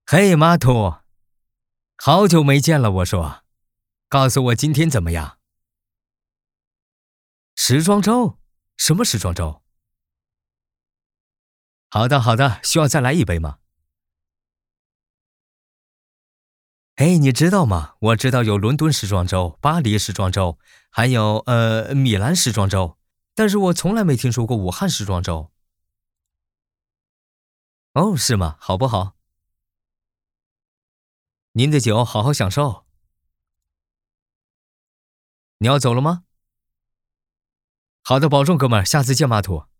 嘿，马图，好久没见了。我说，告诉我今天怎么样？时装周？什么时装周？好的，好的，需要再来一杯吗？哎，你知道吗？我知道有伦敦时装周、巴黎时装周，还有米兰时装周，但是我从来没听说过武汉时装周。哦，是吗？好不好？您的酒好好享受。你要走了吗？好的，保重，哥们儿，下次见，马图。